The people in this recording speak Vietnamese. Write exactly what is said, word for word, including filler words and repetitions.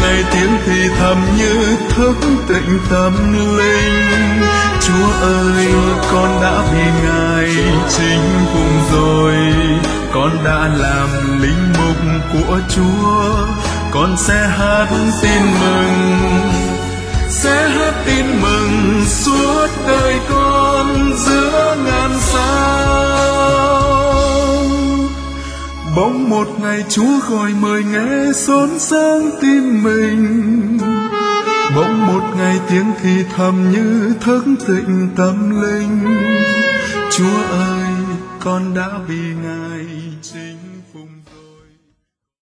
ngày tiếng thì thầm như thức tịnh tâm linh. Chúa ơi, con đã vì Ngài chính phụng rồi, con đã làm linh mục của Chúa, con sẽ hát tin mừng, sẽ hát tin mừng suốt đời con giữa ngàn sao. Bỗng một ngày Chúa gọi mời nghe xốn sáng tim mình, bỗng một ngày tiếng thì thầm như thức tịnh tâm linh. Chúa ơi, con đã vì Ngài